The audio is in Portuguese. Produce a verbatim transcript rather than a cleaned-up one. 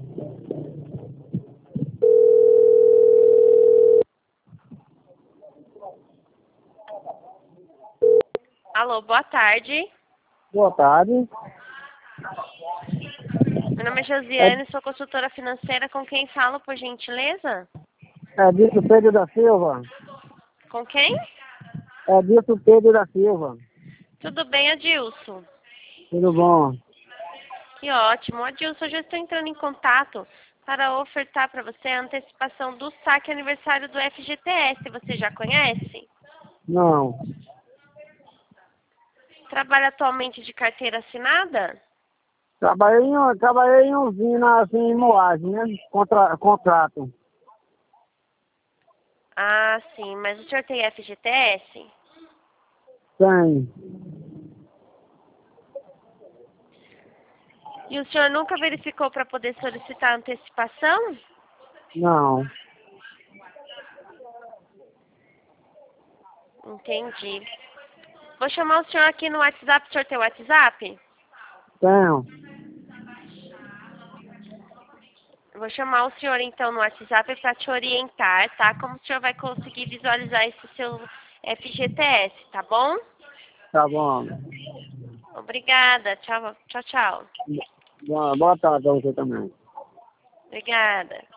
Alô, boa tarde. Boa tarde. Meu nome é Josiane, sou consultora financeira. Com quem falo, por gentileza? É Dito Pedro da Silva. Com quem? É Dito Pedro da Silva. Tudo bem, Adilson? Tudo bom? Que ótimo. Adilson, eu já estou entrando em contato para ofertar para você a antecipação do saque aniversário do F G T S. Você já conhece? Não. Trabalha atualmente de carteira assinada? Trabalhei em, trabalhei em usina, assim, em moagem, né? Contra, contrato. Ah, sim. Mas o senhor tem F G T S? Tem. E o senhor nunca verificou para poder solicitar antecipação? Não. Entendi. Vou chamar o senhor aqui no WhatsApp. O senhor tem WhatsApp? Tenho. Vou chamar o senhor então no WhatsApp para te orientar, tá? Como o senhor vai conseguir visualizar esse seu F G T S, tá bom? Tá bom. Obrigada. Tchau, tchau, tchau. Boa, boa tarde a você também. Obrigada.